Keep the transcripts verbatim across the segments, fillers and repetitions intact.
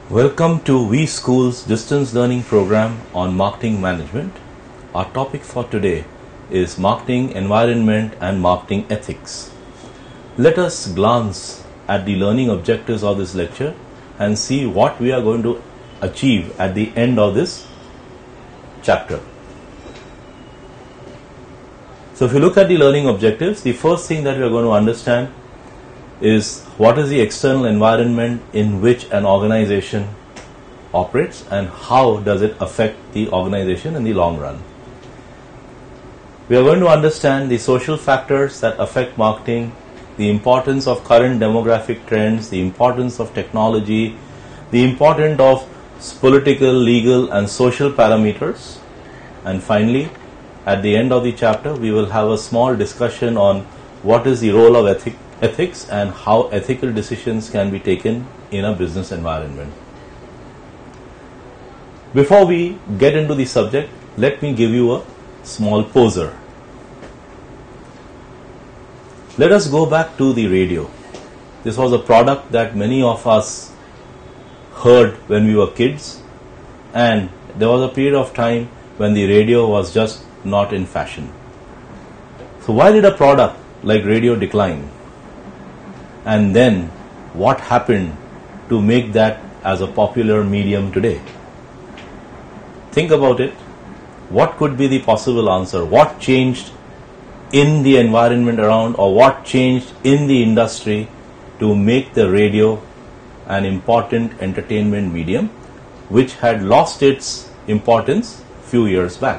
Welcome to vSchool's distance learning program on marketing management. Our topic for today is marketing environment and marketing ethics. Let us glance at the learning objectives of this lecture and see what we are going to achieve at the end of this chapter. So if you look at the learning objectives, the first thing that we are going to understand is what is the external environment in which an organization operates and how does it affect the organization in the long run. We are going to understand the social factors that affect marketing, the importance of current demographic trends, the importance of technology, the importance of political, legal and social parameters, and finally at the end of the chapter we will have a small discussion on what is the role of ethics ethics and how ethical decisions can be taken in a business environment. Before we get into the subject, let me give you a small poser. Let us go back to the radio. This was a product that many of us heard when we were kids, and there was a period of time when the radio was just not in fashion. So why did a product like radio decline? And then what happened to make that as a popular medium today? Think about it. What could be the possible answer? What changed in the environment around, or what changed in the industry to make the radio an important entertainment medium which had lost its importance few years back?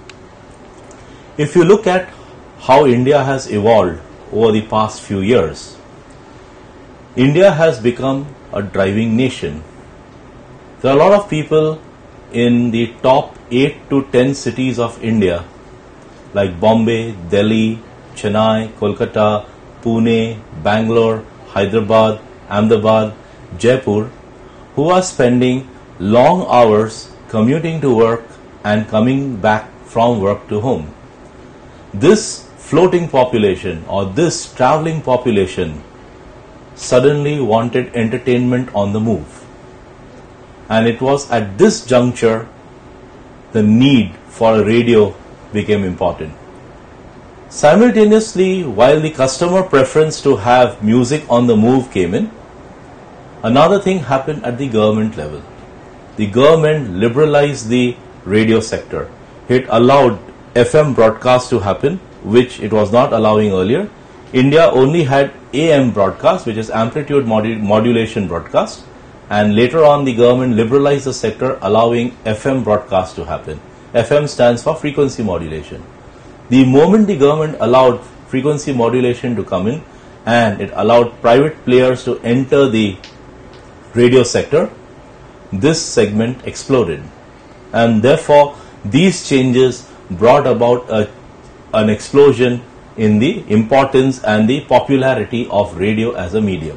If you look at how India has evolved over the past few years, India has become a driving nation. There are a lot of people in the top eight to ten cities of India like Bombay, Delhi, Chennai, Kolkata, Pune, Bangalore, Hyderabad, Ahmedabad, Jaipur, who are spending long hours commuting to work and coming back from work to home. This floating population or this traveling population suddenly wanted entertainment on the move. And it was at this juncture the need for a radio became important. Simultaneously, while the customer preference to have music on the move came in, another thing happened at the government level. The government liberalized the radio sector. It allowed F M broadcast to happen, which it was not allowing earlier. India only had A M broadcast, which is amplitude modu- modulation broadcast, and later on the government liberalized the sector, allowing F M broadcast to happen. F M stands for frequency modulation. The moment the government allowed frequency modulation to come in and it allowed private players to enter the radio sector, this segment exploded, and therefore these changes brought about a, an explosion in the importance and the popularity of radio as a medium.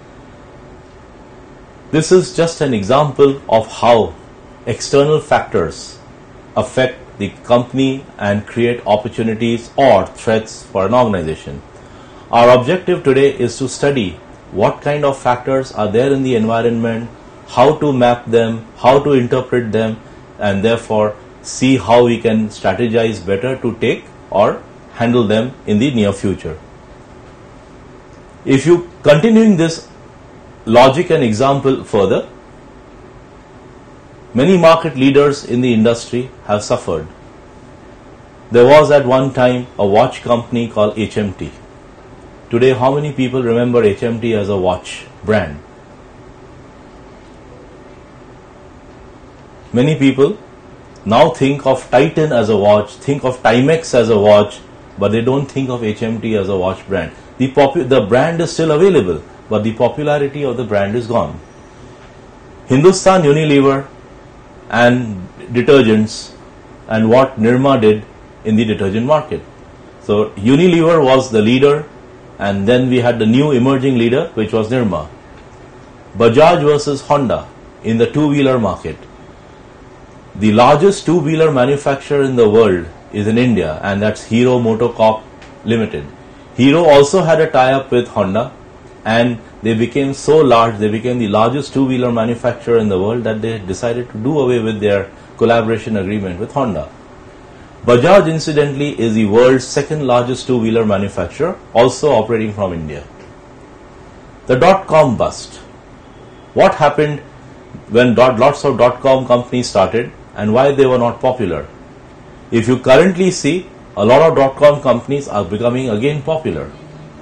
This is just an example of how external factors affect the company and create opportunities or threats for an organization. Our objective today is to study what kind of factors are there in the environment, how to map them, how to interpret them, and therefore see how we can strategize better to take or handle them in the near future. If you continuing this logic and example further, many market leaders in the industry have suffered. There was at one time a watch company called H M T. Today, how many people remember H M T as a watch brand? Many people now think of Titan as a watch, think of Timex as a watch, but they don't think of H M T as a watch brand. The, popu- the brand is still available, but the popularity of the brand is gone. Hindustan Unilever and detergents and what Nirma did in the detergent market. So Unilever was the leader, and then we had the new emerging leader, which was Nirma. Bajaj versus Honda in the two-wheeler market. The largest two-wheeler manufacturer in the world is in India, and that's Hero MotoCorp Limited. Hero also had a tie-up with Honda, and they became so large, they became the largest two-wheeler manufacturer in the world, that they decided to do away with their collaboration agreement with Honda. Bajaj, incidentally, is the world's second largest two-wheeler manufacturer, also operating from India. The dot-com bust. What happened when dot, lots of dot-com companies started and why they were not popular? If you currently see, a lot of dot-com companies are becoming again popular.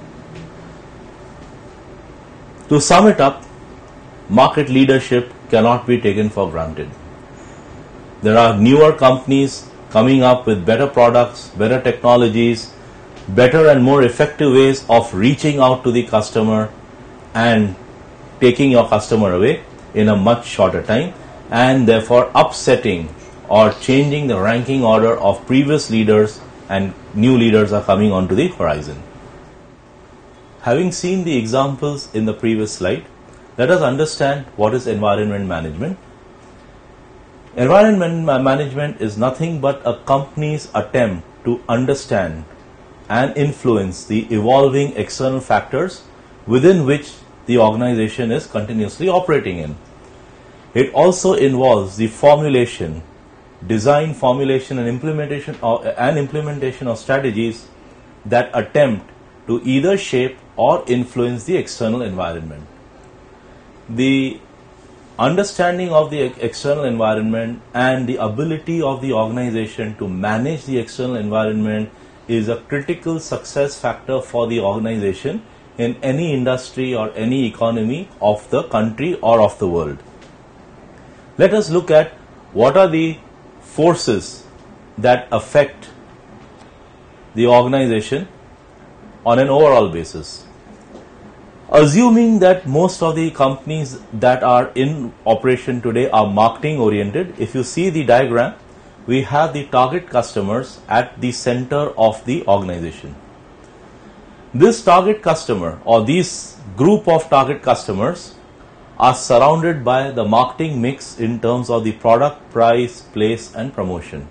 To sum it up, market leadership cannot be taken for granted. There are newer companies coming up with better products, better technologies, better and more effective ways of reaching out to the customer and taking your customer away in a much shorter time, and therefore upsetting or changing the ranking order of previous leaders, and new leaders are coming onto the horizon. Having seen the examples in the previous slide, let us understand what is environment management. Environment management is nothing but a company's attempt to understand and influence the evolving external factors within which the organization is continuously operating in. It also involves the formulation, design, formulation and implementation of, and implementation of strategies that attempt to either shape or influence the external environment. The understanding of the external environment and the ability of the organization to manage the external environment is a critical success factor for the organization in any industry or any economy of the country or of the world. Let us look at what are the forces that affect the organization on an overall basis. Assuming that most of the companies that are in operation today are marketing oriented, if you see the diagram, we have the target customers at the center of the organization. This target customer or this group of target customers are surrounded by the marketing mix in terms of the product, price, place and promotion.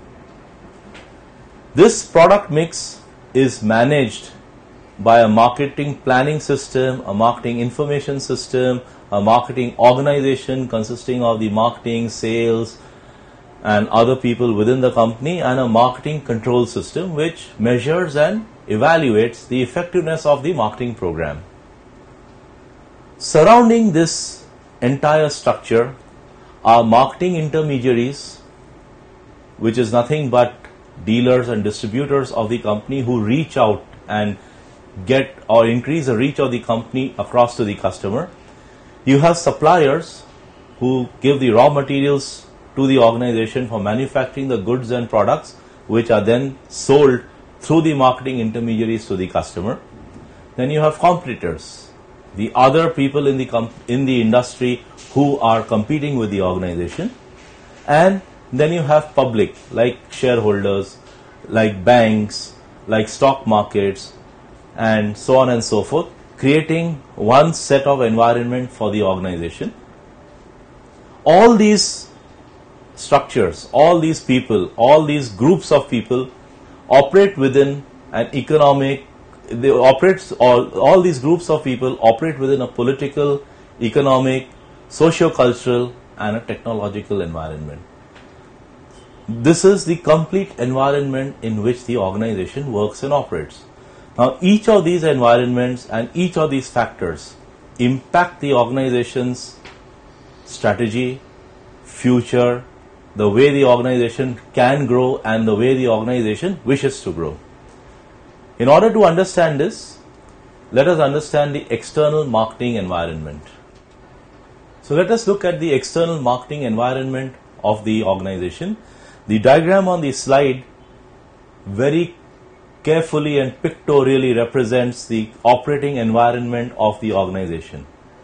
This product mix is managed by a marketing planning system, a marketing information system, a marketing organization consisting of the marketing, sales and other people within the company, and a marketing control system which measures and evaluates the effectiveness of the marketing program. Surrounding this entire structure are marketing intermediaries, which is nothing but dealers and distributors of the company who reach out and get or increase the reach of the company across to the customer. You have suppliers who give the raw materials to the organization for manufacturing the goods and products, which are then sold through the marketing intermediaries to the customer. Then you have competitors, the other people in the com- in the industry who are competing with the organization. And then you have public, like shareholders, like banks, like stock markets, and so on and so forth, creating one set of environment for the organization. All these structures, all these people, all these groups of people operate within an economic, they operate, all, all these groups of people operate within a political, economic, socio-cultural and a technological environment. This is the complete environment in which the organization works and operates. Now, each of these environments and each of these factors impact the organization's strategy, future, the way the organization can grow and the way the organization wishes to grow. In order to understand this, let us understand the external marketing environment. So let us look at the external marketing environment of the organization. The diagram on the slide very carefully and pictorially represents the operating environment of the organization.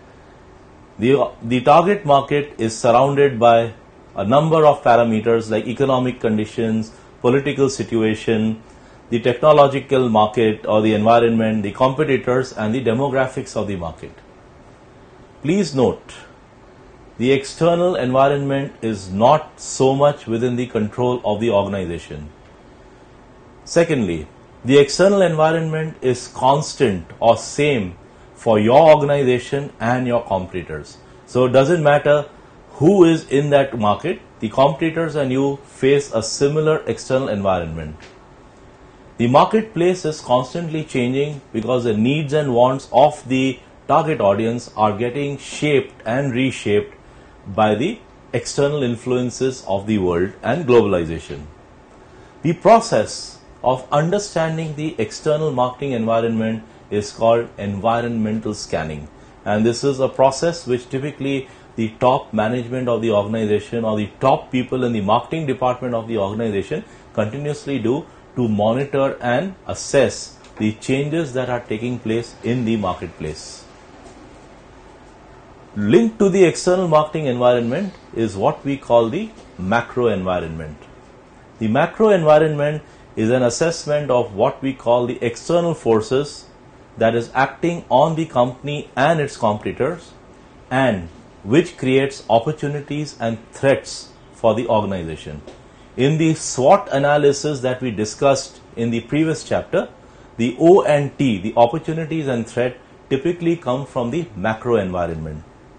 The, the target market is surrounded by a number of parameters like economic conditions, political situation, the technological market or the environment, the competitors and the demographics of the market. Please note, the external environment is not so much within the control of the organization. Secondly, the external environment is constant or same for your organization and your competitors. So it doesn't matter who is in that market, the competitors and you face a similar external environment. The marketplace is constantly changing because the needs and wants of the target audience are getting shaped and reshaped by the external influences of the world and globalization. The process of understanding the external marketing environment is called environmental scanning, and this is a process which typically the top management of the organization or the top people in the marketing department of the organization continuously do to monitor and assess the changes that are taking place in the marketplace. Linked to the external marketing environment is what we call the macro environment. The macro environment is an assessment of what we call the external forces that is acting on the company and its competitors, and which creates opportunities and threats for the organization. In the SWOT analysis that we discussed in the previous chapter, the O and T, the opportunities and threat, typically come from the macro environment.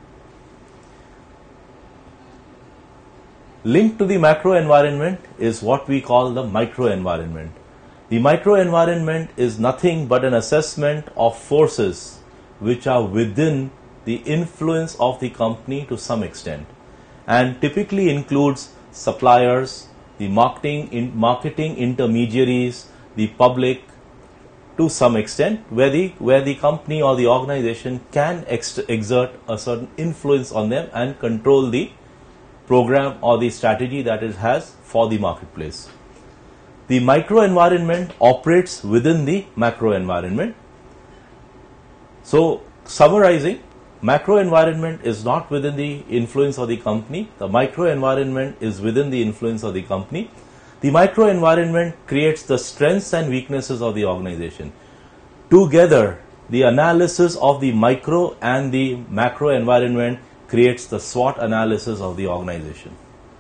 Linked to the macro environment is what we call the micro environment. The micro environment is nothing but an assessment of forces which are within the influence of the company to some extent, and typically includes suppliers, the marketing in marketing intermediaries, the public to some extent, where the where the company or the organization can ex- exert a certain influence on them and control the program or the strategy that it has for the marketplace. The micro environment operates within the macro environment. So, summarizing, macro environment is not within the influence of the company. The micro environment is within the influence of the company. The micro environment creates the strengths and weaknesses of the organization. Together, the analysis of the micro and the macro environment creates the SWOT analysis of the organization.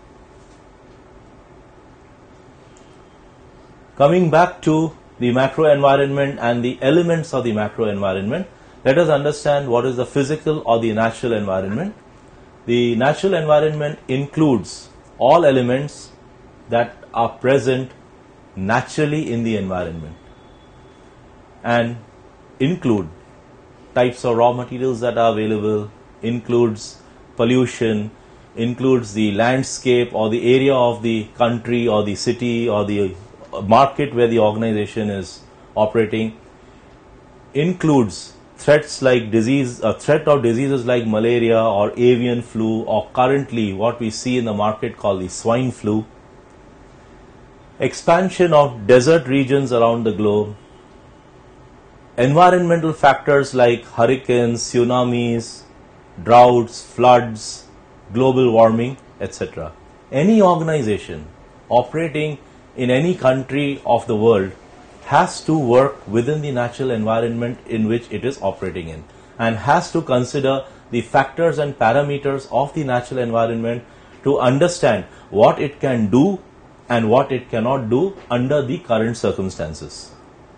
Coming back to the macro environment and the elements of the macro environment, let us understand what is the physical or the natural environment. The natural environment includes all elements that are present naturally in the environment and include types of raw materials that are available, includes pollution, includes the landscape or the area of the country or the city or the market where the organization is operating, includes threats like disease, a threat of diseases like malaria or avian flu, or currently what we see in the market called the swine flu, expansion of desert regions around the globe, environmental factors like hurricanes, tsunamis, droughts, floods, global warming, et cetera. Any organization operating in any country of the world has to work within the natural environment in which it is operating in, and has to consider the factors and parameters of the natural environment to understand what it can do and what it cannot do under the current circumstances.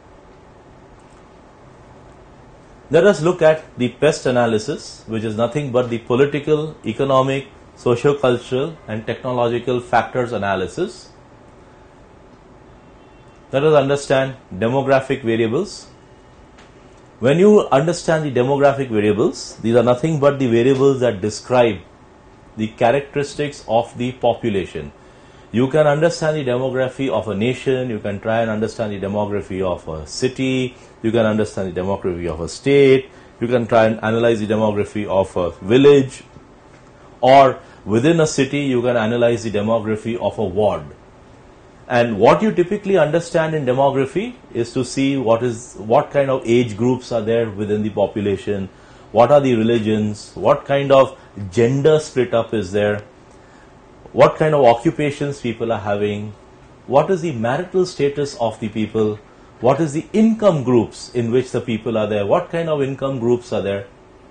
Let us look at the pest analysis, which is nothing but the political, economic, socio-cultural and technological factors analysis. Let us understand demographic variables. When you understand the demographic variables, these are nothing but the variables that describe the characteristics of the population. You can understand the demography of a nation, you can try and understand the demography of a city, you can understand the demography of a state, you can try and analyze the demography of a village, or within a city you can analyze the demography of a ward. And what you typically understand in demography is to see what is what kind of age groups are there within the population, what are the religions, what kind of gender split up is there, what kind of occupations people are having, what is the marital status of the people, what is the income groups in which the people are there, what kind of income groups are there,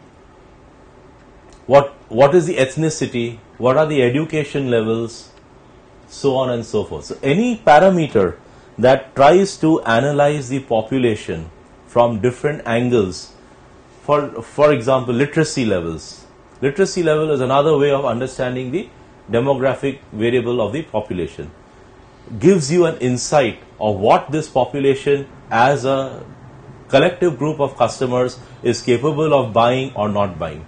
what what is the ethnicity, what are the education levels, so on and so forth. So any parameter that tries to analyze the population from different angles for, for example, literacy levels. Literacy level is another way of understanding the demographic variable of the population. Gives you an insight of what this population as a collective group of customers is capable of buying or not buying.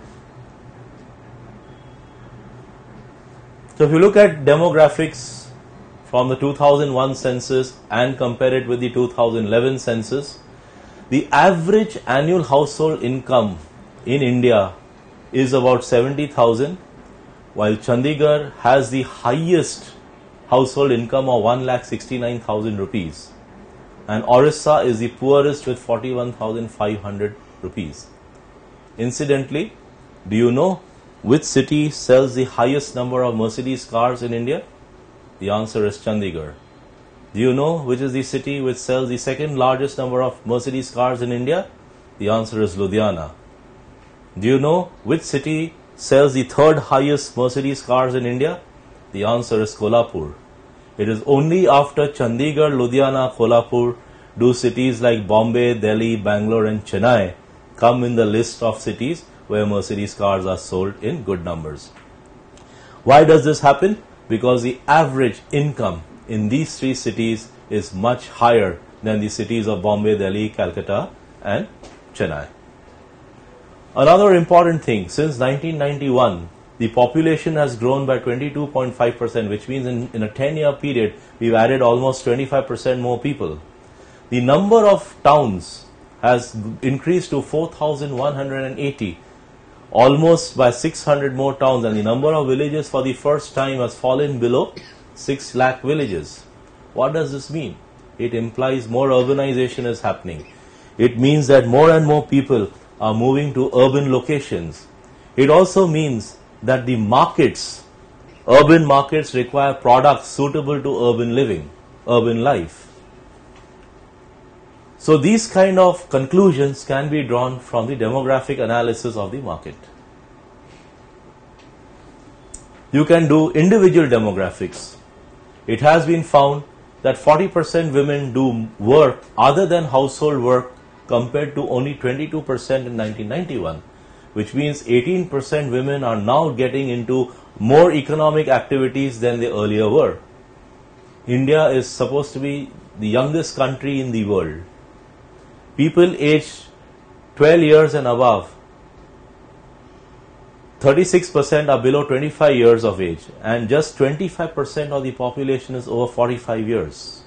So if you look at demographics from the two thousand one census and compare it with the two thousand eleven census, the average annual household income in India is about seventy thousand, while Chandigarh has the highest household income of one lakh sixty-nine thousand rupees, and Orissa is the poorest with forty-one thousand five hundred rupees. Incidentally, do you know which city sells the highest number of Mercedes cars in India? The answer is Chandigarh. Do you know which is the city which sells the second largest number of Mercedes cars in India? The answer is Ludhiana. Do you know which city sells the third highest Mercedes cars in India? The answer is Kolhapur. It is only after Chandigarh, Ludhiana, Kolhapur do cities like Bombay, Delhi, Bangalore and Chennai come in the list of cities where Mercedes cars are sold in good numbers. Why does this happen? Because the average income in these three cities is much higher than the cities of Bombay, Delhi, Calcutta and Chennai. Another important thing, since nineteen ninety-one, the population has grown by twenty-two point five percent, which means in, in a ten-year period, we've added almost twenty-five percent more people. The number of towns has increased to four thousand one hundred eighty, almost by six hundred more towns, and the number of villages for the first time has fallen below six lakh villages. What does this mean? It implies more urbanization is happening. It means that more and more people are moving to urban locations. It also means that the markets, urban markets require products suitable to urban living, urban life. So these kind of conclusions can be drawn from the demographic analysis of the market. You can do individual demographics. It has been found that forty percent women do work other than household work compared to only twenty-two percent in nineteen ninety-one, which means eighteen percent women are now getting into more economic activities than they earlier were. India is supposed to be the youngest country in the world. People aged twelve years and above, thirty-six percent are below twenty-five years of age, and just twenty-five percent of the population is over forty-five years.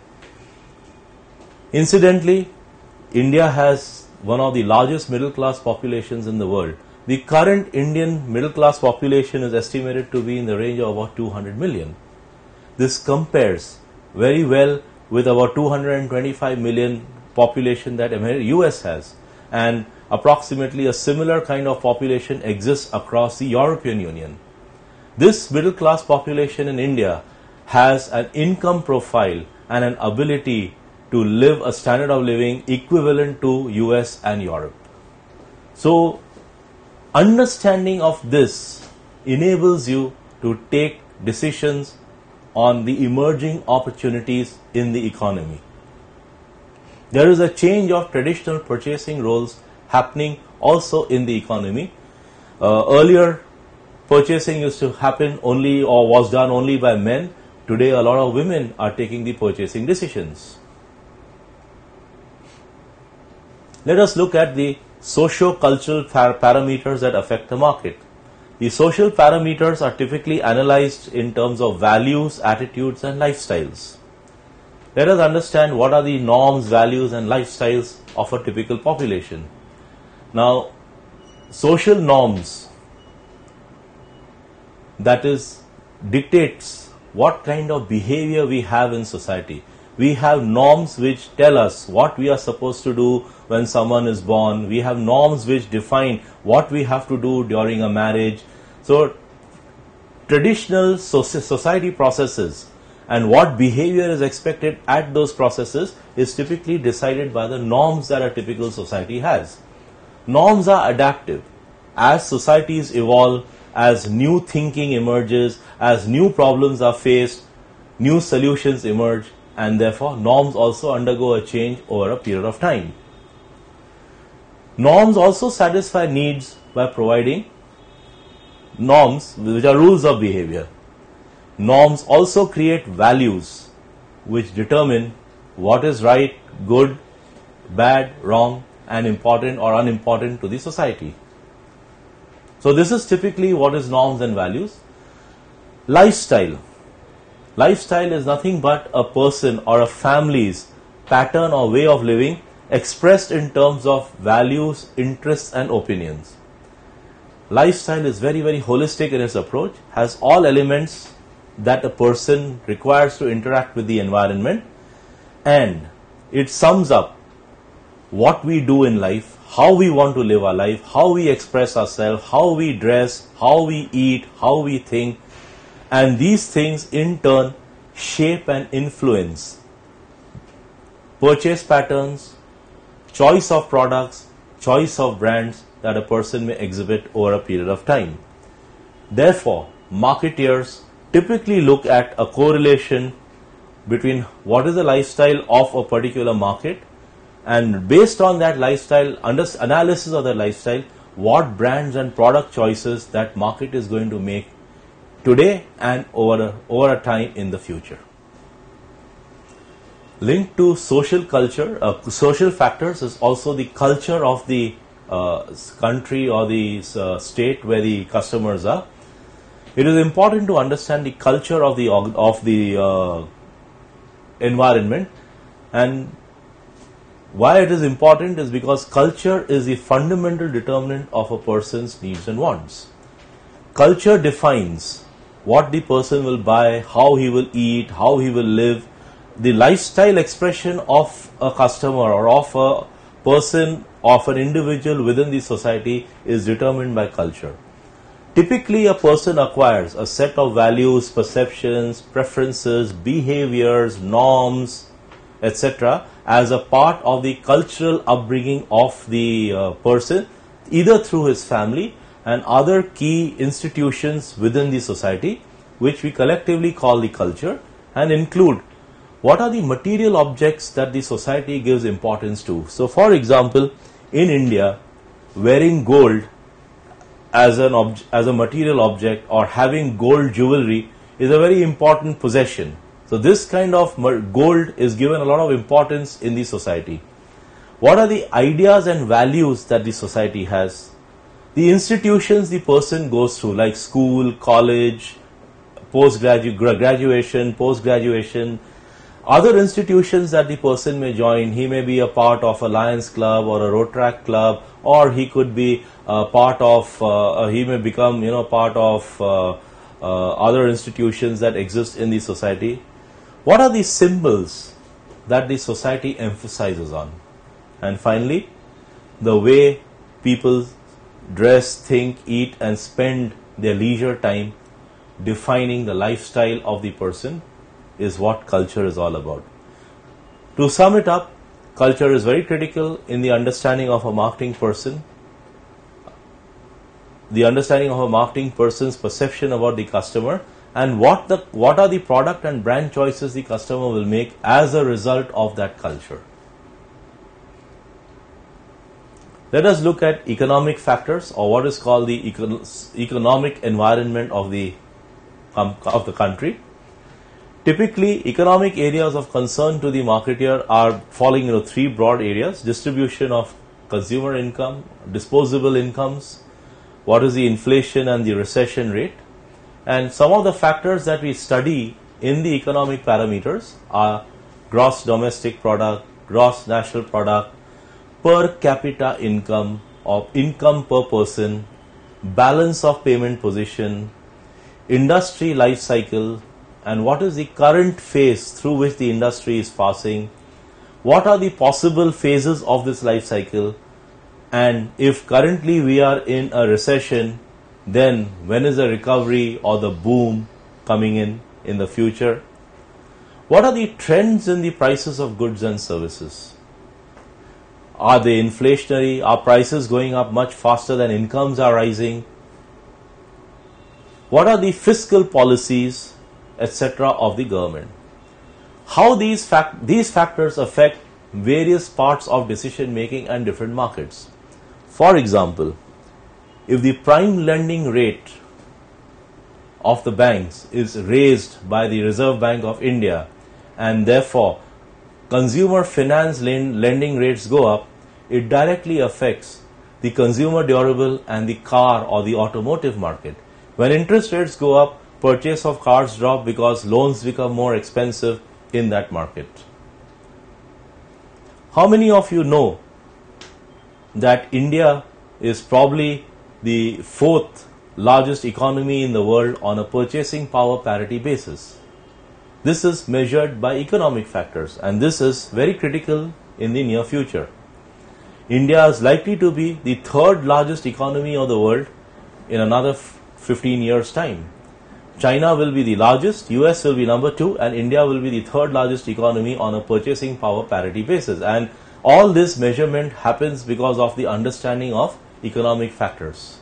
Incidentally, India has one of the largest middle class populations in the world. The current Indian middle class population is estimated to be in the range of about two hundred million. This compares very well with about two hundred twenty-five million population that U S has, and approximately a similar kind of population exists across the European Union. This middle class population in India has an income profile and an ability to live a standard of living equivalent to U S and Europe. So, understanding of this enables you to take decisions on the emerging opportunities in the economy. There is a change of traditional purchasing roles happening also in the economy. Uh, earlier, purchasing used to happen only or was done only by men. Today, a lot of women are taking the purchasing decisions. Let us look at the socio-cultural par- parameters that affect the market. The social parameters are typically analyzed in terms of values, attitudes, and lifestyles. Let us understand what are the norms, values, and lifestyles of a typical population. Now, social norms, that is, dictates what kind of behavior we have in society. We have norms which tell us what we are supposed to do when someone is born. We have norms which define what we have to do during a marriage. So, traditional society processes and what behavior is expected at those processes is typically decided by the norms that a typical society has. Norms are adaptive. As societies evolve, as new thinking emerges, as new problems are faced, new solutions emerge, and therefore norms also undergo a change over a period of time. Norms also satisfy needs by providing norms, which are rules of behavior. Norms also create values which determine what is right, good, bad, wrong, and important or unimportant to the society. So this is typically what is norms and values. Lifestyle. Lifestyle is nothing but a person or a family's pattern or way of living expressed in terms of values, interests, and opinions. Lifestyle is very, very holistic in its approach, has all elements that a person requires to interact with the environment, and it sums up what we do in life, how we want to live our life, how we express ourselves, how we dress, how we eat, how we think, and these things in turn shape and influence purchase patterns, choice of products, choice of brands that a person may exhibit over a period of time. Therefore, marketeers typically look at a correlation between what is the lifestyle of a particular market, and based on that lifestyle, analysis of the lifestyle, what brands and product choices that market is going to make today and over a, over a time in the future. Linked to social culture, uh, social factors is also the culture of the uh, country or the uh, state where the customers are. It is important to understand the culture of the of the uh, environment, and why it is important is because culture is the fundamental determinant of a person's needs and wants. Culture defines what the person will buy, how he will eat, how he will live. The lifestyle expression of a customer or of a person, of an individual within the society is determined by culture. Typically, a person acquires a set of values, perceptions, preferences, behaviors, norms, et cetera as a part of the cultural upbringing of the uh, person, either through his family and other key institutions within the society, which we collectively call the culture, and include what are the material objects that the society gives importance to. So, for example, in India, wearing gold as an obj- as a material object or having gold jewelry is a very important possession. So, this kind of gold is given a lot of importance in the society. What are the ideas and values that the society has? The institutions the person goes through, like school, college, post-graduation, graduation, post-graduation, other institutions that the person may join. He may be a part of a Lions Club or a Rotaract Club, or he could be a part of, uh, he may become, you know, part of uh, uh, other institutions that exist in the society. What are the symbols that the society emphasizes on? And finally, the way people dress, think, eat, and spend their leisure time, defining the lifestyle of the person, is what culture is all about. To sum it up, culture is very critical in the understanding of a marketing person, the understanding of a marketing person's perception about the customer, and what the what are the product and brand choices the customer will make as a result of that culture. Let us look at economic factors, or what is called the econ- economic environment of the um, of the country. Typically, economic areas of concern to the marketeer are falling into three broad areas: distribution of consumer income, disposable incomes, what is the inflation and the recession rate. And some of the factors that we study in the economic parameters are gross domestic product, gross national product, per capita income, or income per person, balance of payment position, industry life cycle, and what is the current phase through which the industry is passing, what are the possible phases of this life cycle, and if currently we are in a recession, then when is the recovery or the boom coming in in the future? What are the trends in the prices of goods and services? Are they inflationary? Are prices going up much faster than incomes are rising? What are the fiscal policies, et cetera, of the government? How these fact these factors affect various parts of decision making and different markets. For example, if the prime lending rate of the banks is raised by the Reserve Bank of India and therefore consumer finance lending rates go up, it directly affects the consumer durable and the car or the automotive market. When interest rates go up, purchase of cars drop because loans become more expensive in that market. How many of you know that India is probably the fourth largest economy in the world on a purchasing power parity basis? This is measured by economic factors, and this is very critical in the near future. India is likely to be the third largest economy of the world in another fifteen years' time. China will be the largest, U S will be number two, and India will be the third largest economy on a purchasing power parity basis. And all this measurement happens because of the understanding of economic factors.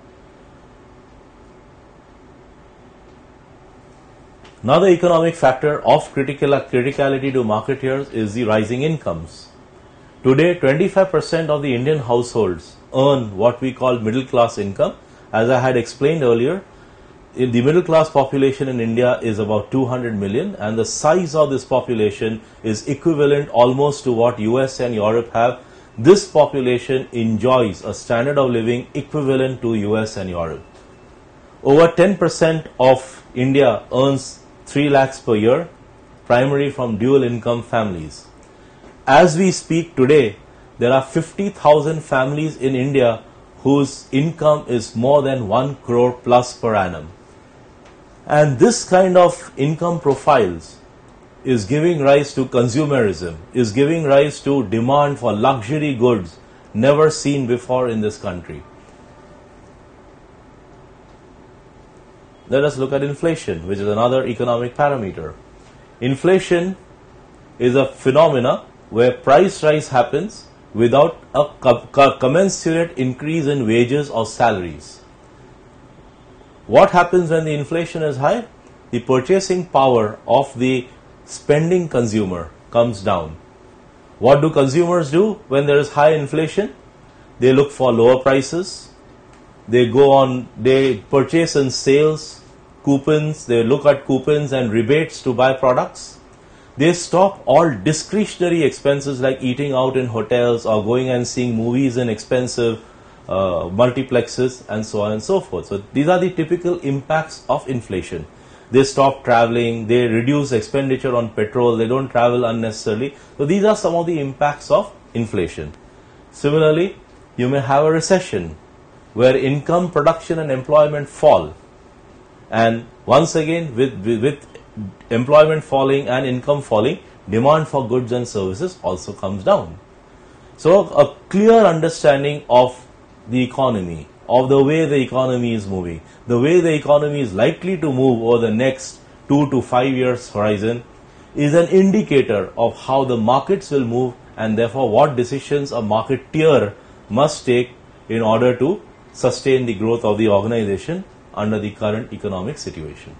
Another economic factor of critical, criticality to marketeers is the rising incomes. Today, twenty-five percent of the Indian households earn what we call middle class income. As I had explained earlier, in the middle class population in India is about two hundred million, and the size of this population is equivalent almost to what U S and Europe have. This population enjoys a standard of living equivalent to U S and Europe. Over ten percent of India earns three lakhs per year, primarily from dual income families. As we speak today, there are fifty thousand families in India whose income is more than one crore plus per annum. And this kind of income profiles is giving rise to consumerism, is giving rise to demand for luxury goods never seen before in this country. Let us look at inflation, which is another economic parameter. Inflation is a phenomena where price rise happens without a co- co- commensurate increase in wages or salaries. What happens when the inflation is high? The purchasing power of the spending consumer comes down. What do consumers do when there is high inflation? They look for lower prices. They go on, they purchase in sales, coupons, they look at coupons and rebates to buy products. They stop all discretionary expenses like eating out in hotels or going and seeing movies in expensive uh, multiplexes and so on and so forth. So these are the typical impacts of inflation. They stop traveling, they reduce expenditure on petrol, they don't travel unnecessarily. So these are some of the impacts of inflation. Similarly, you may have a recession where income, production and employment fall. And once again, with, with, with employment falling and income falling, demand for goods and services also comes down. So a clear understanding of the economy, of the way the economy is moving, the way the economy is likely to move over the next two to five years horizon is an indicator of how the markets will move and therefore what decisions a marketeer must take in order to sustain the growth of the organization under the current economic situation.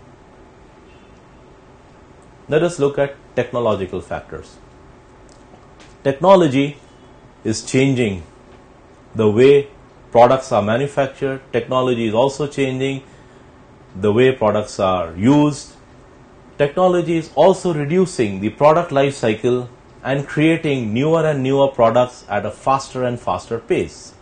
Let us look at technological factors. Technology is changing the way products are manufactured. Technology is also changing the way products are used. Technology is also reducing the product life cycle and creating newer and newer products at a faster and faster pace.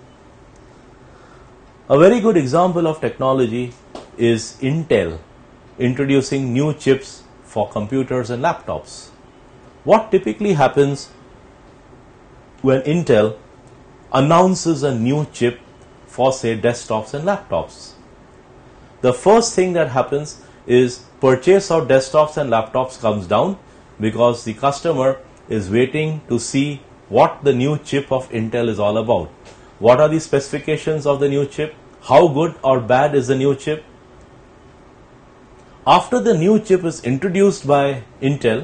A very good example of technology is Intel introducing new chips for computers and laptops. What typically happens when Intel announces a new chip for, say, desktops and laptops? The first thing that happens is purchase of desktops and laptops comes down because the customer is waiting to see what the new chip of Intel is all about. What are the specifications of the new chip? How good or bad is the new chip? After the new chip is introduced by Intel,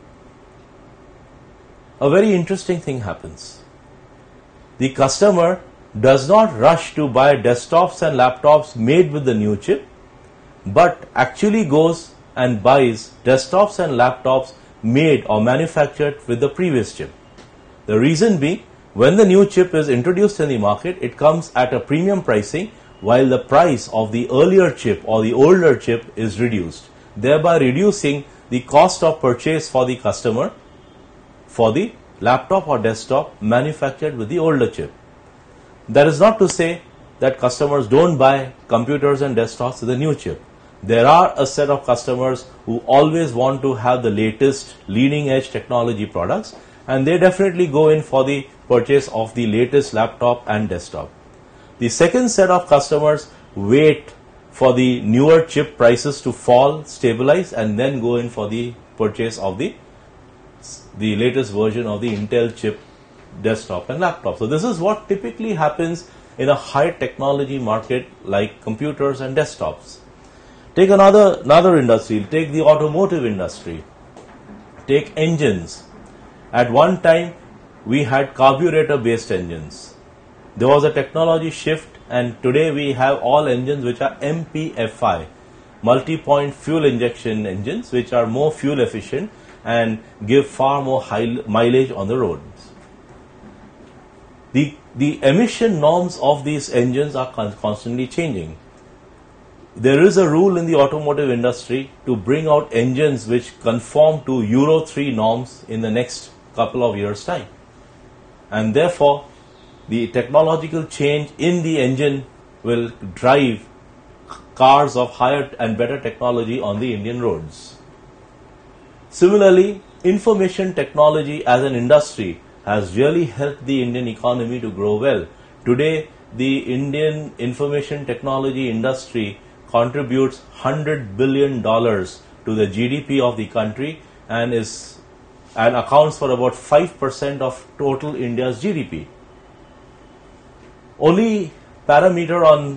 a very interesting thing happens. The customer does not rush to buy desktops and laptops made with the new chip, but actually goes and buys desktops and laptops made or manufactured with the previous chip. The reason being When the new chip is introduced in the market, it comes at a premium pricing, while the price of the earlier chip or the older chip is reduced, thereby reducing the cost of purchase for the customer for the laptop or desktop manufactured with the older chip. That is not to say that customers don't buy computers and desktops with a new chip. There are a set of customers who always want to have the latest leading edge technology products, and they definitely go in for the purchase of the latest laptop and desktop. The second set of customers wait for the newer chip prices to fall, stabilize, and then go in for the purchase of the the latest version of the Intel chip desktop and laptop. So this is what typically happens in a high technology market like computers and desktops. Take another another industry, take the automotive industry, take engines. At one time we had carburetor based engines. There was a technology shift, and today we have all engines which are M P F I, multi-point fuel injection engines, which are more fuel efficient and give far more high mileage on the roads. The, the emission norms of these engines are con- constantly changing. There is a rule in the automotive industry to bring out engines which conform to Euro three norms in the next couple of years' time. And therefore, the technological change in the engine will drive cars of higher and better technology on the Indian roads. Similarly, information technology as an industry has really helped the Indian economy to grow well. Today, the Indian information technology industry contributes one hundred billion dollars to the G D P of the country and is and accounts for about five percent of total India's G D P. Only parameter on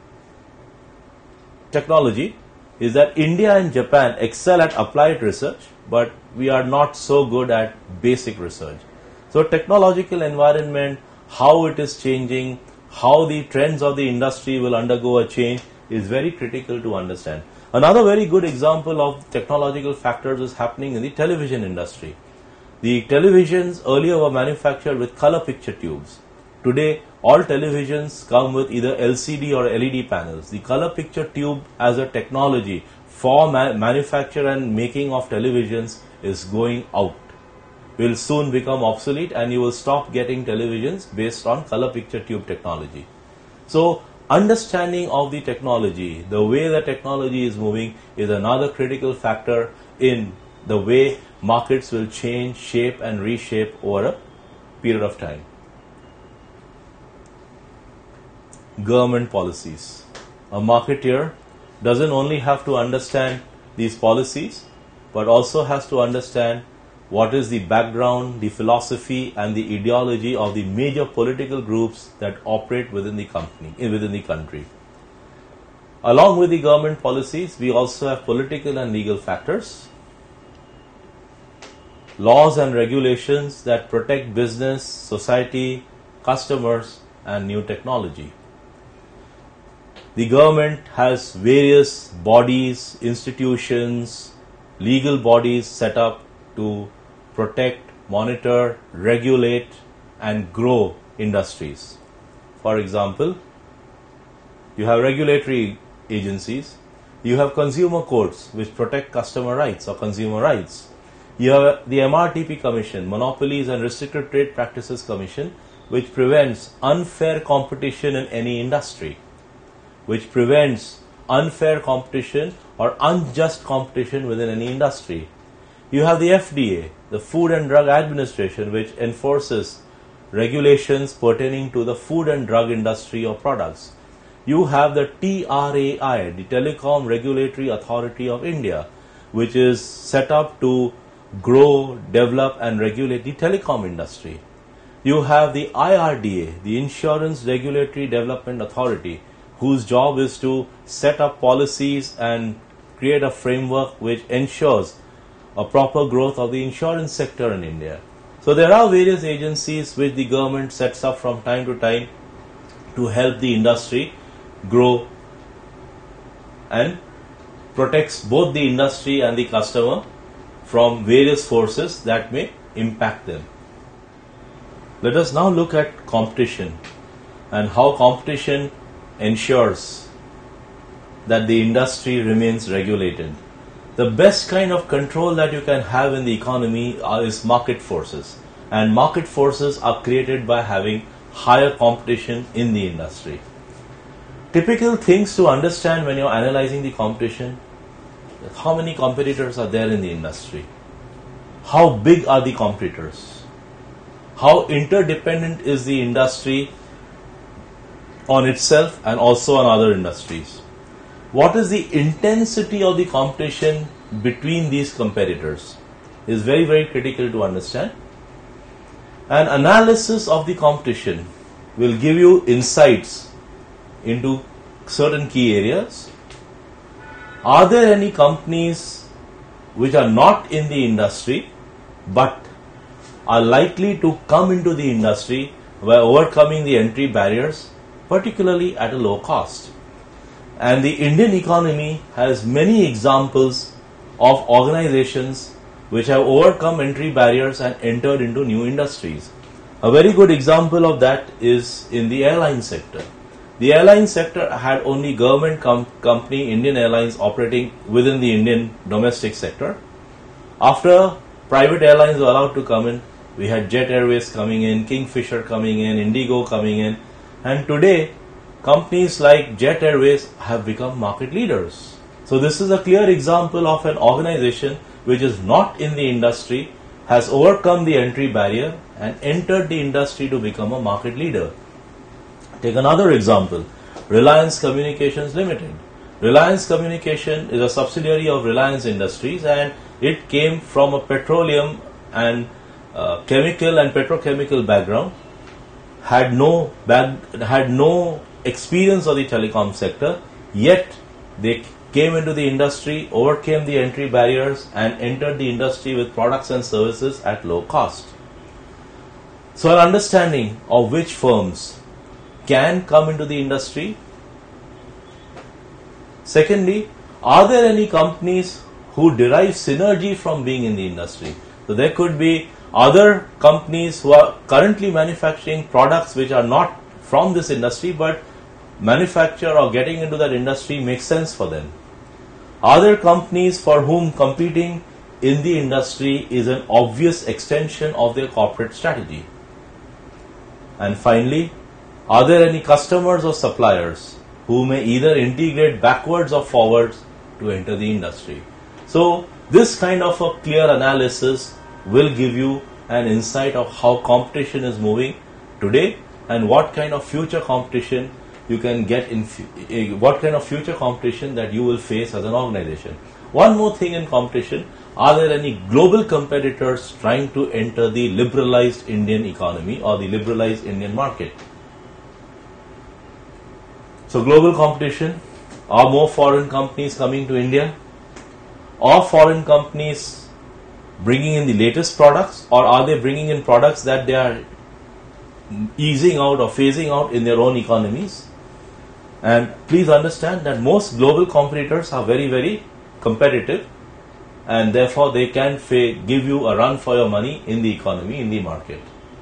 technology is that India and Japan excel at applied research, but we are not so good at basic research. So technological environment, how it is changing, how the trends of the industry will undergo a change is very critical to understand. Another very good example of technological factors is happening in the television industry. The televisions earlier were manufactured with color picture tubes. Today, all televisions come with either L C D or L E D panels. The color picture tube as a technology for ma- manufacture and making of televisions is going out. Will soon become obsolete, and you will stop getting televisions based on color picture tube technology. So, understanding of the technology, the way the technology is moving, is another critical factor in the way markets will change, shape and reshape over a period of time. Government policies. A marketeer doesn't only have to understand these policies, but also has to understand what is the background, the philosophy and the ideology of the major political groups that operate within the company, within the country. Along with the government policies, we also have political and legal factors, laws and regulations that protect business, society, customers and new technology. The government has various bodies, institutions, legal bodies set up to protect, monitor, regulate and grow industries. For example, you have regulatory agencies, you have consumer courts which protect customer rights or consumer rights. You have the M R T P Commission, Monopolies and Restricted Trade Practices Commission, which prevents unfair competition in any industry, which prevents unfair competition or unjust competition within any industry. You have the F D A, the Food and Drug Administration, which enforces regulations pertaining to the food and drug industry or products. You have the T R A I, the Telecom Regulatory Authority of India, which is set up to grow, develop and regulate the telecom industry. You have the I R D A, the Insurance Regulatory Development Authority, whose job is to set up policies and create a framework which ensures a proper growth of the insurance sector in India. So there are various agencies which the government sets up from time to time to help the industry grow and protects both the industry and the customer from various forces that may impact them. Let us now look at competition and how competition ensures that the industry remains regulated. The best kind of control that you can have in the economy are, is market forces. And market forces are created by having higher competition in the industry. Typical things to understand when you're analyzing the competition: how many competitors are there in the industry? How big are the competitors? How interdependent is the industry on itself and also on other industries? What is the intensity of the competition between these competitors is very, very critical to understand. An analysis of the competition will give you insights into certain key areas. Are there any companies which are not in the industry but are likely to come into the industry by overcoming the entry barriers, particularly at a low cost? And the Indian economy has many examples of organizations which have overcome entry barriers and entered into new industries. A very good example of that is in the airline sector. The airline sector had only government com- company Indian Airlines operating within the Indian domestic sector. After private airlines were allowed to come in, we had Jet Airways coming in, Kingfisher coming in, Indigo coming in, and today companies like Jet Airways have become market leaders. So this is a clear example of an organization which is not in the industry, has overcome the entry barrier and entered the industry to become a market leader. Take another example, Reliance Communications Limited. Reliance Communication is a subsidiary of Reliance Industries, and it came from a petroleum and uh, chemical and petrochemical background, had no bag, had no experience of the telecom sector, yet they came into the industry, overcame the entry barriers and entered the industry with products and services at low cost. So an understanding of which firms can come into the industry. Secondly, are there any companies who derive synergy from being in the industry? So there could be other companies who are currently manufacturing products which are not from this industry but manufacture or getting into that industry makes sense for them. Are there companies for whom competing in the industry is an obvious extension of their corporate strategy? And finally, are there any customers or suppliers who may either integrate backwards or forwards to enter the industry? So this kind of a clear analysis will give you an insight of how competition is moving today and what kind of future competition you can get in, what kind of future competition that you will face as an organization. One more thing in competition, are there any global competitors trying to enter the liberalized Indian economy or the liberalized Indian market? So global competition, are more foreign companies coming to India? Are foreign companies bringing in the latest products, or are they bringing in products that they are easing out or phasing out in their own economies? And please understand that most global competitors are very, very competitive, and therefore they can fa- give you a run for your money in the economy, in the market.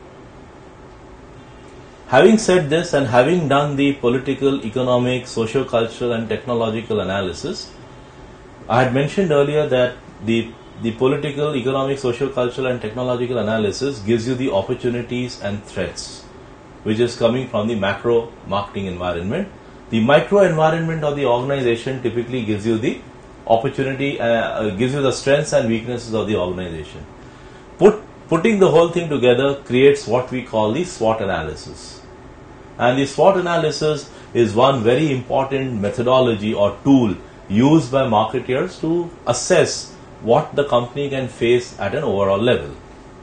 Having said this and having done the political, economic, socio-cultural and technological analysis, I had mentioned earlier that the, the political, economic, socio-cultural and technological analysis gives you the opportunities and threats, which is coming from the macro marketing environment. The micro environment of the organization typically gives you the opportunity, uh, gives you the strengths and weaknesses of the organization. Put, putting the whole thing together creates what we call the SWOT analysis. And the SWOT analysis is one very important methodology or tool used by marketeers to assess what the company can face at an overall level.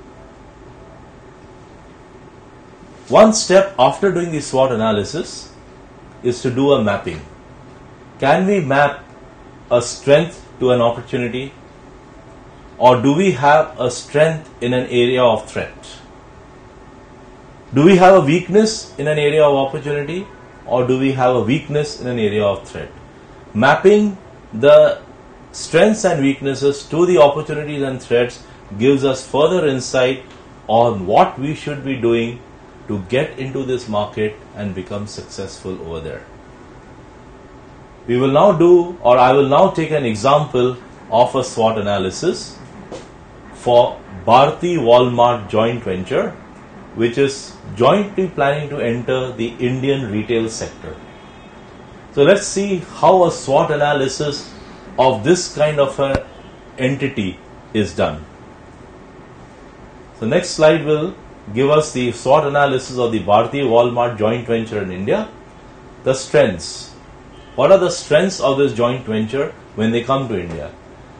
One step after doing the SWOT analysis is to do a mapping. Can we map a strength to an opportunity, or do we have a strength in an area of threat? Do we have a weakness in an area of opportunity, or do we have a weakness in an area of threat? Mapping the strengths and weaknesses to the opportunities and threats gives us further insight on what we should be doing to get into this market and become successful over there. We will now do, or I will now take an example of a SWOT analysis for Bharti Walmart joint venture, which is jointly planning to enter the Indian retail sector. So let's see how a SWOT analysis of this kind of an entity is done. So next slide will give us the SWOT analysis of the Bharti Walmart joint venture in India. The strengths. What are the strengths of this joint venture when they come to India?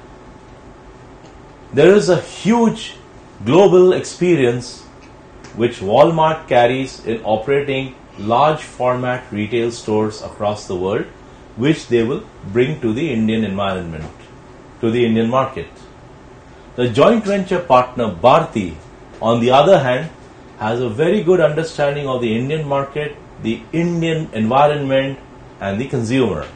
There is a huge global experience which Walmart carries in operating large format retail stores across the world, which they will bring to the Indian environment, to the Indian market. The joint venture partner Bharti, on the other hand, has a very good understanding of the Indian market, the Indian environment and the consumer.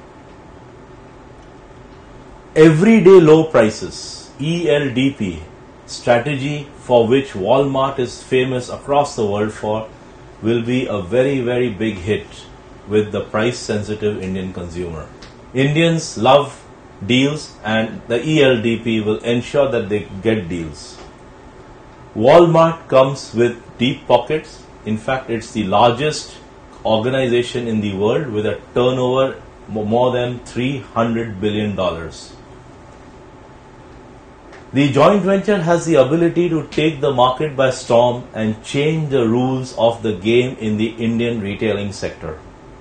Everyday low prices, E L D P, strategy for which Walmart is famous across the world for, will be a very, very big hit with the price-sensitive Indian consumer. Indians love deals and the E L D P will ensure that they get deals. Walmart comes with deep pockets. In fact, it's the largest organization in the world with a turnover more than three hundred billion dollars. The joint venture has the ability to take the market by storm and change the rules of the game in the Indian retailing sector.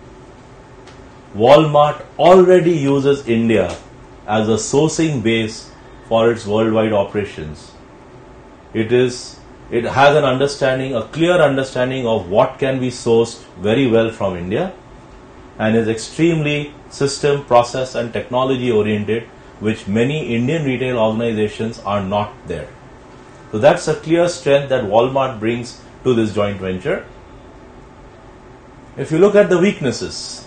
Walmart already uses India as a sourcing base for its worldwide operations. It is, it has an understanding, a clear understanding of what can be sourced very well from India, and is extremely system, process and technology oriented, which many Indian retail organizations are not there. So that's a clear strength that Walmart brings to this joint venture. If you look at the weaknesses,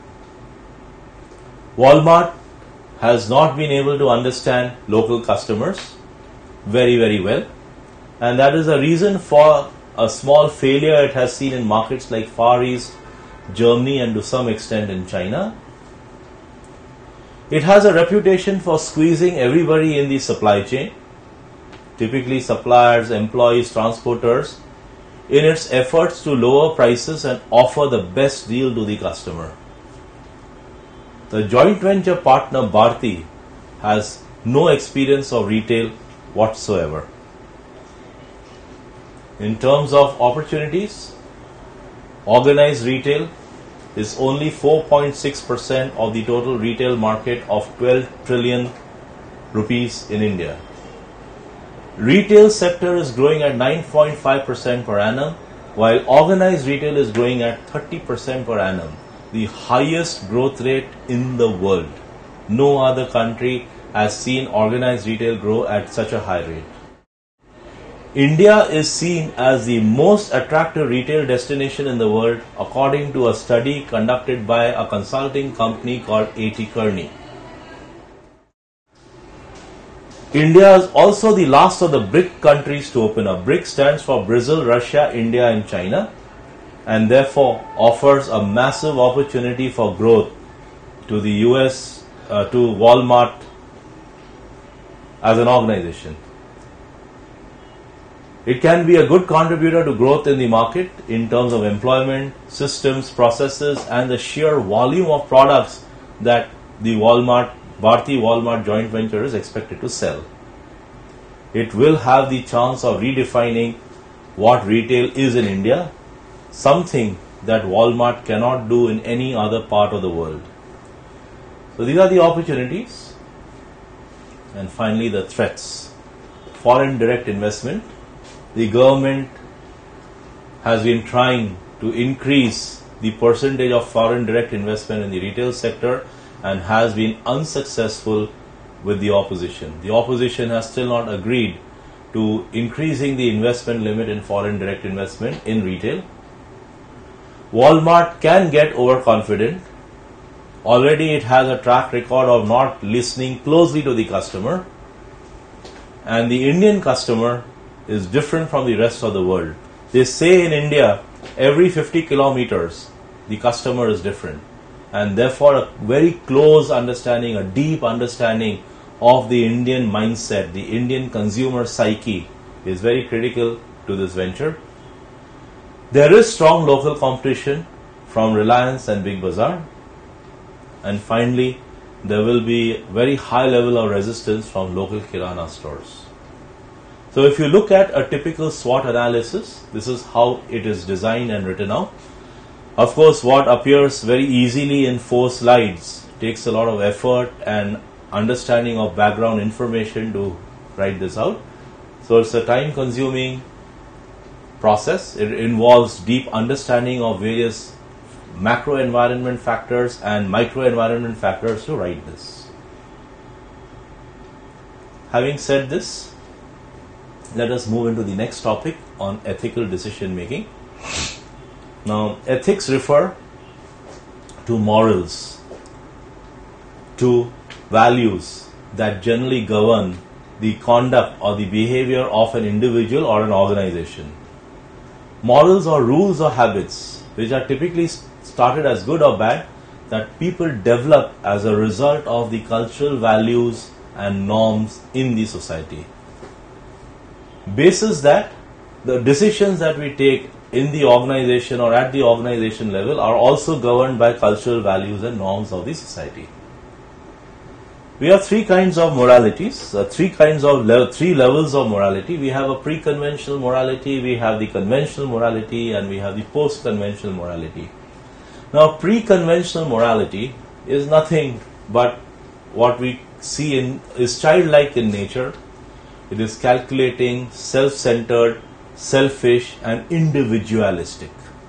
Walmart has not been able to understand local customers very, very well. And that is a reason for a small failure it has seen in markets like Far East, Germany and to some extent in China. It has a reputation for squeezing everybody in the supply chain, typically suppliers, employees, transporters, in its efforts to lower prices and offer the best deal to the customer. The joint venture partner Bharti has no experience of retail whatsoever. In terms of opportunities, organized retail is only four point six percent of the total retail market of twelve trillion rupees in India. Retail sector is growing at nine point five percent per annum, while organized retail is growing at thirty percent per annum, the highest growth rate in the world. No other country has seen organized retail grow at such a high rate. India is seen as the most attractive retail destination in the world according to a study conducted by a consulting company called A T Kearney. India is also the last of the BRIC countries to open up. BRIC stands for Brazil, Russia, India and China, and therefore offers a massive opportunity for growth to the U S, uh, to Walmart as an organization. It can be a good contributor to growth in the market in terms of employment, systems, processes, and the sheer volume of products that the Walmart, Bharti Walmart joint venture is expected to sell. It will have the chance of redefining what retail is in India, something that Walmart cannot do in any other part of the world. So these are the opportunities. And finally, the threats. Foreign direct investment. The government has been trying to increase the percentage of foreign direct investment in the retail sector and has been unsuccessful with the opposition. The opposition has still not agreed to increasing the investment limit in foreign direct investment in retail. Walmart can get overconfident. Already it has a track record of not listening closely to the customer, and the Indian customer is different from the rest of the world. They say in India every fifty kilometers, the customer is different. And therefore, a very close understanding, a deep understanding of the Indian mindset, the Indian consumer psyche is very critical to this venture. There is strong local competition from Reliance and Big Bazaar. And finally, there will be very high level of resistance from local Kirana stores. So if you look at a typical SWOT analysis, this is how it is designed and written out. Of course, what appears very easily in four slides takes a lot of effort and understanding of background information to write this out. So it's a time consuming process. It involves deep understanding of various macro environment factors and micro environment factors to write this. Having said this, let us move into the next topic on ethical decision making. Now, ethics refer to morals, to values that generally govern the conduct or the behavior of an individual or an organization. Morals or rules or habits which are typically started as good or bad that people develop as a result of the cultural values and norms in the society. Basis that, the decisions that we take in the organization or at the organization level are also governed by cultural values and norms of the society. We have three kinds of moralities, uh, three kinds of le- three levels of morality. We have a pre-conventional morality, we have the conventional morality, and we have the post-conventional morality. Now, pre-conventional morality is nothing but what we see in is childlike in nature. It is calculating, self-centered, selfish, and individualistic.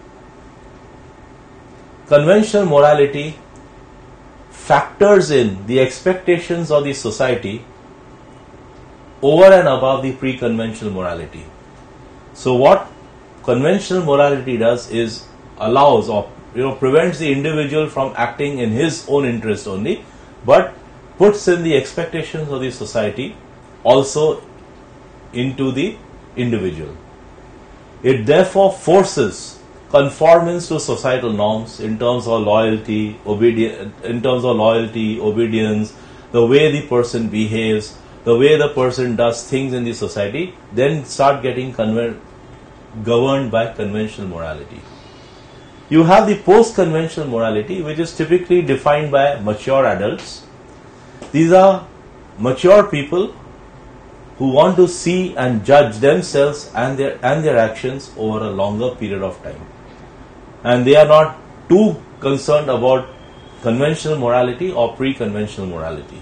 Conventional morality factors in the expectations of the society over and above the pre-conventional morality. So what conventional morality does is allows or you know prevents the individual from acting in his own interest only, but puts in the expectations of the society also into the individual. It therefore forces conformance to societal norms in terms of loyalty, obedience, in terms of loyalty, obedience, the way the person behaves, the way the person does things in the society, then start getting conver- governed by conventional morality. You have the post-conventional morality, which is typically defined by mature adults. These are mature people who want to see and judge themselves and their and their actions over a longer period of time. And they are not too concerned about conventional morality or pre-conventional morality.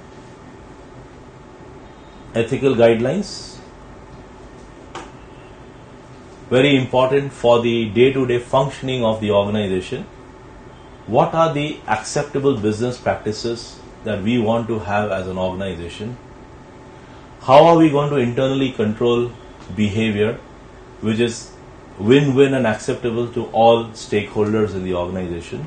Ethical guidelines, very important for the day-to-day functioning of the organization. What are the acceptable business practices that we want to have as an organization? How are we going to internally control behavior which is win-win and acceptable to all stakeholders in the organization?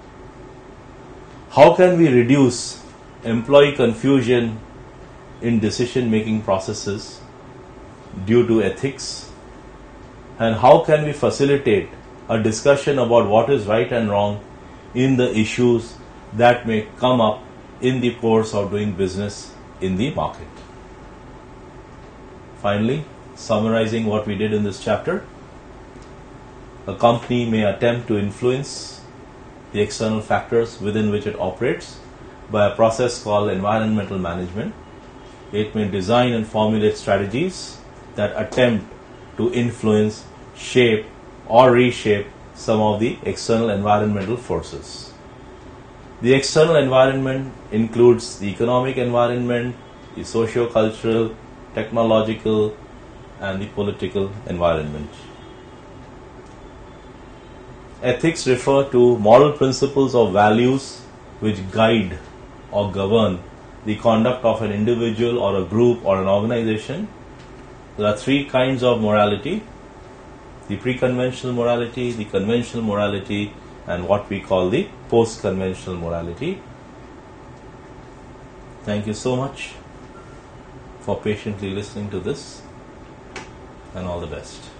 How can we reduce employee confusion in decision-making processes due to ethics? And how can we facilitate a discussion about what is right and wrong in the issues that may come up in the course of doing business in the market? Finally, summarizing what we did in this chapter, a company may attempt to influence the external factors within which it operates by a process called environmental management. It may design and formulate strategies that attempt to influence, shape, or reshape some of the external environmental forces. The external environment includes the economic environment, the socio-cultural, technological, and the political environment. Ethics refer to moral principles or values which guide or govern the conduct of an individual or a group or an organization. There are three kinds of morality: the pre-conventional morality, the conventional morality, and what we call the post-conventional morality. Thank you so much for patiently listening to this, and all the best.